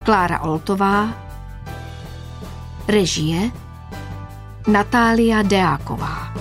Klára Oltová, režie Natália Deáková.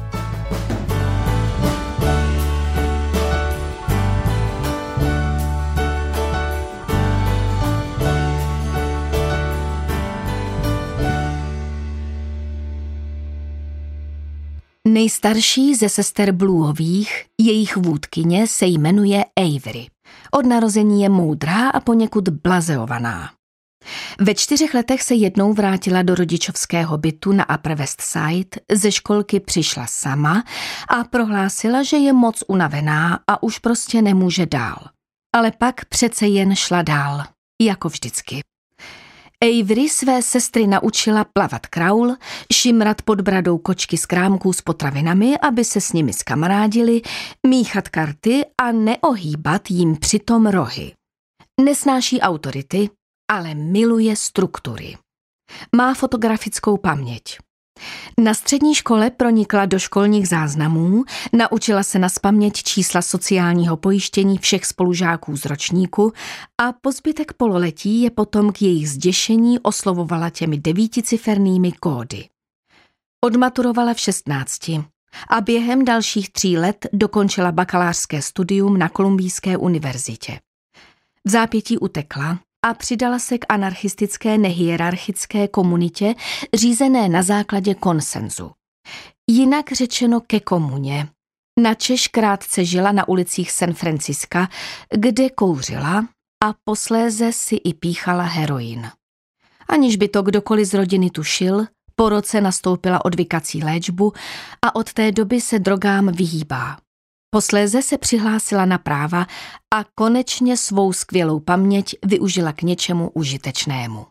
Nejstarší ze sester Blueových, jejich vůdkyně, se jmenuje Avery. Od narození je moudrá a poněkud blazeovaná. Ve 4 letech se jednou vrátila do rodičovského bytu na Upper West Side, ze školky přišla sama a prohlásila, že je moc unavená a už prostě nemůže dál. Ale pak přece jen šla dál, jako vždycky. Avery své sestry naučila plavat kraul, šimrat pod bradou kočky z krámků s potravinami, aby se s nimi zkamarádili, míchat karty a neohýbat jim přitom rohy. Nesnáší autority, ale miluje struktury. Má fotografickou paměť. Na střední škole pronikla do školních záznamů, naučila se nazpaměť čísla sociálního pojištění všech spolužáků z ročníku a po zbytek pololetí je potom k jejich zděšení oslovovala těmi 9cifernými kódy. Odmaturovala v 16 a během dalších 3 let dokončila bakalářské studium na Kolumbijské univerzitě. V zápětí utekla a přidala se k anarchistické nehierarchické komunitě řízené na základě konsenzu. Jinak řečeno ke komuně. Načež krátce žila na ulicích San Franciska, kde kouřila a posléze si i píchala heroin. Aniž by to kdokoliv z rodiny tušil, po roce nastoupila odvykací léčbu a od té doby se drogám vyhýbá. Posléze se přihlásila na práva a konečně svou skvělou paměť využila k něčemu užitečnému.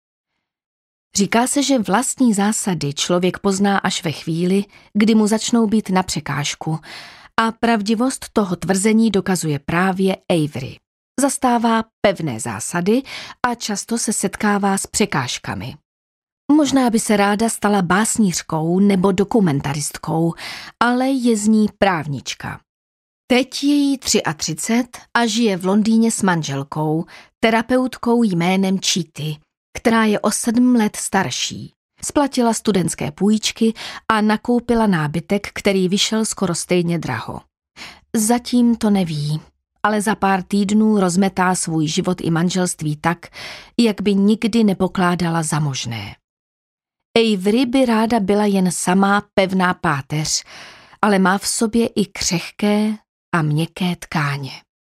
Říká se, že vlastní zásady člověk pozná až ve chvíli, kdy mu začnou být na překážku, a pravdivost toho tvrzení dokazuje právě Avery. Zastává pevné zásady a často se setkává s překážkami. Možná by se ráda stala básnířkou nebo dokumentaristkou, ale je z ní právnička. Teď je jí 33 a žije v Londýně s manželkou, terapeutkou jménem Chity, která je o 7 let starší. Splatila studentské půjčky a nakoupila nábytek, který vyšel skoro stejně draho. Zatím to neví, ale za pár týdnů rozmetá svůj život i manželství tak, jak by nikdy nepokládala za možné. Avery by ráda byla jen samá pevná páteř, ale má v sobě i křehké a měkké tkáně.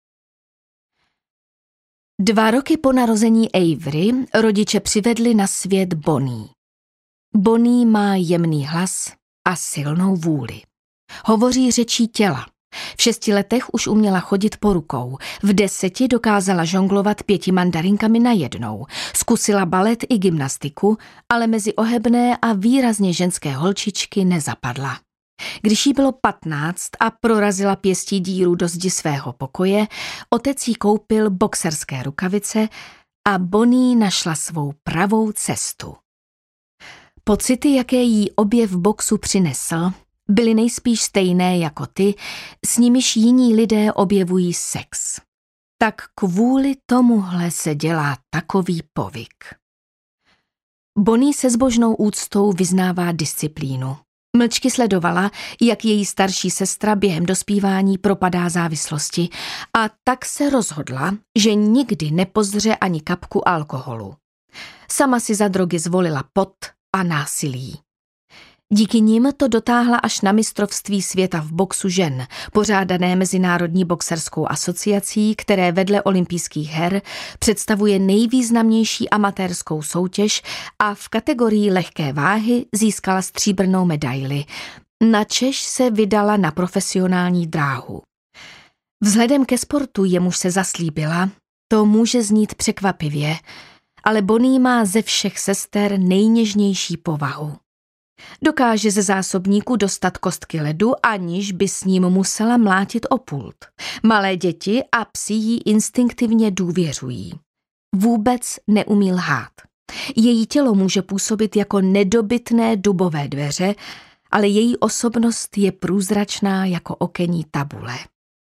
2 roky po narození Avery rodiče přivedli na svět Bonnie. Bonnie má jemný hlas a silnou vůli. Hovoří řečí těla. V 6 letech už uměla chodit po rukou. V 10 dokázala žonglovat 5 mandarinkami najednou. Zkusila balet i gymnastiku, ale mezi ohebné a výrazně ženské holčičky nezapadla. Když jí bylo 15 a prorazila pěstí díru do zdi svého pokoje, otec jí koupil boxerské rukavice a Bonnie našla svou pravou cestu. Pocity, jaké jí objev boxu přinesl, byly nejspíš stejné jako ty, s nimiž jiní lidé objevují sex. Tak kvůli tomuhle se dělá takový povyk. Bonnie se zbožnou úctou vyznává disciplínu. Mlčky sledovala, jak její starší sestra během dospívání propadá závislosti, a tak se rozhodla, že nikdy nepozře ani kapku alkoholu. Sama si za drogy zvolila pot a násilí. Díky nim to dotáhla až na mistrovství světa v boxu žen, pořádané Mezinárodní boxerskou asociací, které vedle olympijských her představuje nejvýznamnější amatérskou soutěž, a v kategorii lehké váhy získala stříbrnou medaili, načež se vydala na profesionální dráhu. Vzhledem ke sportu, jemuž se zaslíbila, to může znít překvapivě, ale Bonnie má ze všech sester nejněžnější povahu. Dokáže ze zásobníku dostat kostky ledu, aniž by s ním musela mlátit o pult. Malé děti a psi jí instinktivně důvěřují. Vůbec neumí lhát. Její tělo může působit jako nedobytné dubové dveře, ale její osobnost je průzračná jako okenní tabule.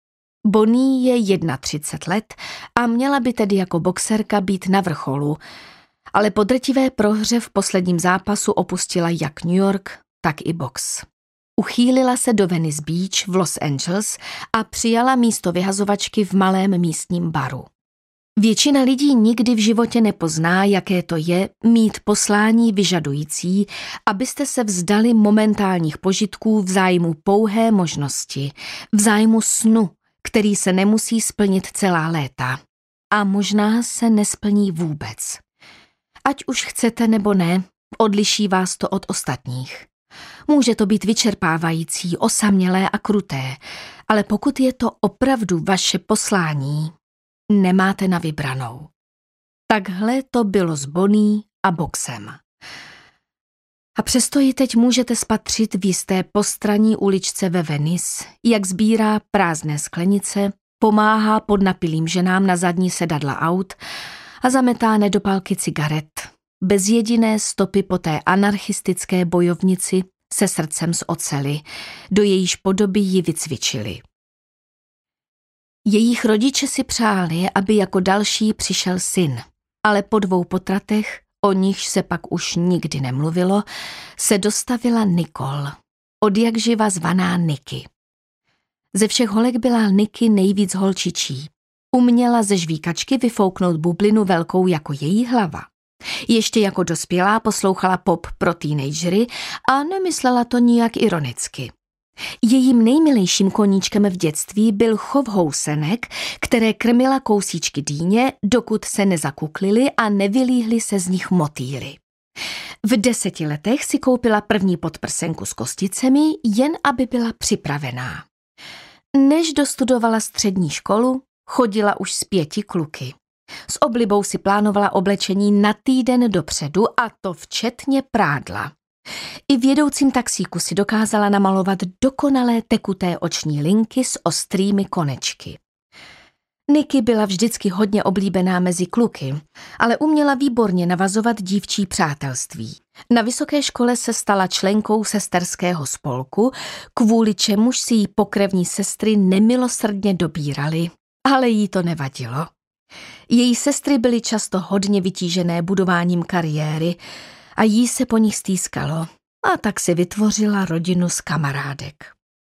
Bonnie je 31 let a měla by tedy jako boxerka být na vrcholu, ale po drtivé prohře v posledním zápasu opustila jak New York, tak i box. Uchýlila se do Venice Beach v Los Angeles a přijala místo vyhazovačky v malém místním baru. Většina lidí nikdy v životě nepozná, jaké to je mít poslání vyžadující, abyste se vzdali momentálních požitků v zájmu pouhé možnosti, v zájmu snu, který se nemusí splnit celá léta. A možná se nesplní vůbec. Ať už chcete nebo ne, odliší vás to od ostatních. Může to být vyčerpávající, osamělé a kruté, ale pokud je to opravdu vaše poslání, nemáte na vybranou. Takhle to bylo s Bonnie a boxem. A přesto ji teď můžete spatřit v jisté postranní uličce ve Venice, jak sbírá prázdné sklenice, pomáhá podnapilým ženám na zadní sedadla aut a zametá nedopalky cigaret, bez jediné stopy po té anarchistické bojovnici se srdcem z oceli, do jejíž podoby ji vycvičili. Jejich rodiče si přáli, aby jako další přišel syn, ale po 2 potratech, o nichž se pak už nikdy nemluvilo, se dostavila Nicole, odjakživa zvaná Nicky. Ze všech holek byla Nicky nejvíc holčičí. Uměla ze žvíkačky vyfouknout bublinu velkou jako její hlava. Ještě jako dospělá poslouchala pop pro teenagery a nemyslela to nijak ironicky. Jejím nejmilejším koníčkem v dětství byl chov housenek, které krmila kousíčky dýně, dokud se nezakuklily a nevylíhly se z nich motýly. V 10 letech si koupila první podprsenku s kosticemi, jen aby byla připravená. Než dostudovala střední školu, chodila už s 5 kluky. S oblibou si plánovala oblečení na týden dopředu a to včetně prádla. I v jedoucím taxíku si dokázala namalovat dokonalé tekuté oční linky s ostrými konečky. Nicky byla vždycky hodně oblíbená mezi kluky, ale uměla výborně navazovat dívčí přátelství. Na vysoké škole se stala členkou sesterského spolku, kvůli čemuž si jí pokrevní sestry nemilosrdně dobíraly, ale jí to nevadilo. Její sestry byly často hodně vytížené budováním kariéry a jí se po nich stýskalo a tak si vytvořila rodinu z kamarádek.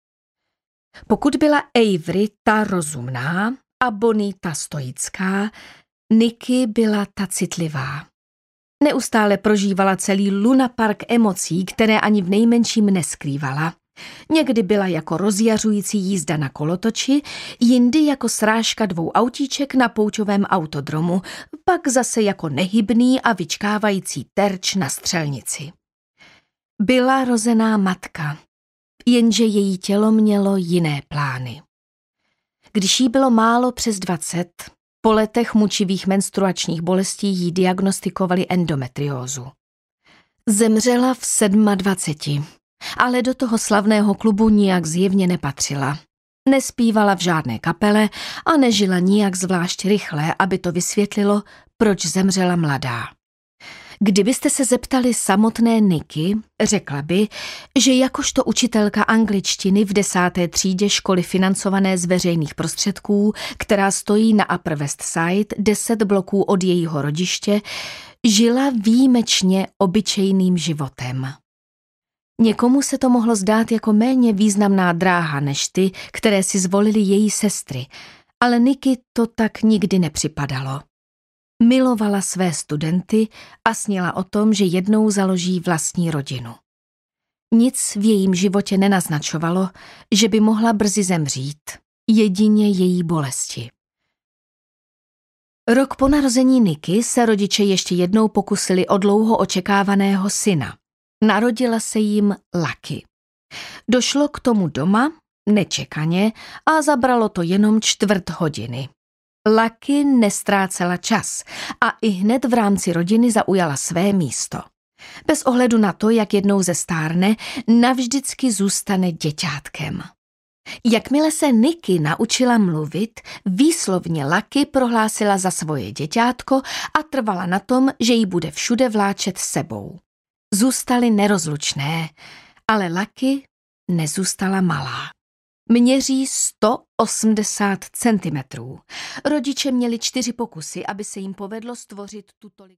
Pokud byla Avery ta rozumná a Bonnie ta stoická, Nicky byla ta citlivá. Neustále prožívala celý lunapark emocí, které ani v nejmenším neskrývala. Někdy byla jako rozjařující jízda na kolotoči, jindy jako srážka 2 autíček na poučovém autodromu, pak zase jako nehybný a vyčkávající terč na střelnici. Byla rozená matka, jenže její tělo mělo jiné plány. Když jí bylo málo přes 20, po letech mučivých menstruačních bolestí jí diagnostikovali endometriózu. Zemřela v 27, ale do toho slavného klubu nijak zjevně nepatřila. Nespívala v žádné kapele a nežila nijak zvlášť rychle, aby to vysvětlilo, proč zemřela mladá. Kdybyste se zeptali samotné Nicky, řekla by, že jakožto učitelka angličtiny v 10. třídě školy financované z veřejných prostředků, která stojí na Upper West Side 10 bloků od jejího rodiště, žila výjimečně obyčejným životem. Někomu se to mohlo zdát jako méně významná dráha než ty, které si zvolily její sestry, ale Nicky to tak nikdy nepřipadalo. Milovala své studenty a snila o tom, že jednou založí vlastní rodinu. Nic v jejím životě nenaznačovalo, že by mohla brzy zemřít, jedině její bolesti. Rok po narození Nicky se rodiče ještě jednou pokusili o dlouho očekávaného syna. Narodila se jim Lucky. Došlo k tomu doma, nečekaně, a zabralo to jenom 1/4 hodiny. Lucky nestrácela čas a ihned v rámci rodiny zaujala své místo. Bez ohledu na to, jak jednou zestárne, navždycky zůstane děťátkem. Jakmile se Nicky naučila mluvit, výslovně Lucky prohlásila za svoje děťátko a trvala na tom, že ji bude všude vláčet s sebou. Zůstaly nerozlučné, ale Lucky nezůstala malá. Měří 180 cm. Rodiče měli 4 pokusy, aby se jim povedlo stvořit tuto